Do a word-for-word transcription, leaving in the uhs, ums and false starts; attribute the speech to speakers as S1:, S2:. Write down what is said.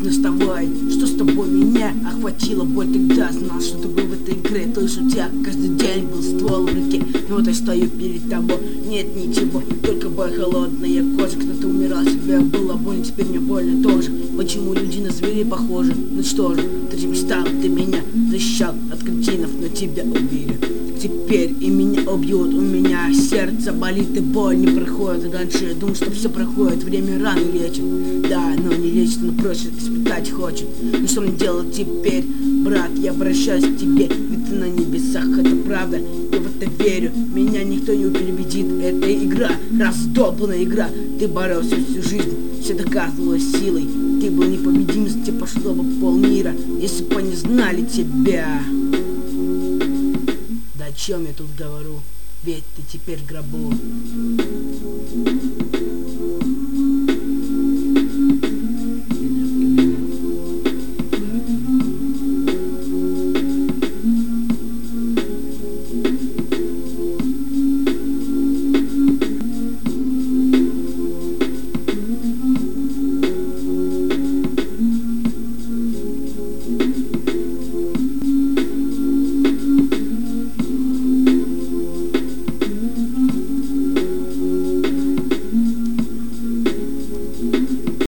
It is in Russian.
S1: не вставай. Что с тобой? Меня охватила боль. Тогда знал, что ты был в этой игре. То есть у тебя каждый день был ствол в руке. Но вот я стою перед тобой, нет ничего, только боль, холодная кожа. Кто-то умирал, тебе было больно, теперь мне больно тоже. Почему люди на зверей похожи? Ну что же, ты же мечтал, ты меня защищал от кретинов, но тебя убили. Теперь и меня убьют, у меня сердце болит и боль не проходит. И дальше я думаю, что все проходит, время раны лечит. Да, но не лечит, но проще испытать хочет. Ну что мне делать теперь, брат, я обращаюсь к тебе, ведь ты на небесах, это правда. Я в это верю, меня никто не перебедит. Это игра, раздолбанная игра. Ты боролся всю жизнь, все доказывалось силой. Ты был непобедим, за тебя пошло бы полмира, если бы не знали тебя. Да о чем я тут говорю, ведь ты теперь в гробу.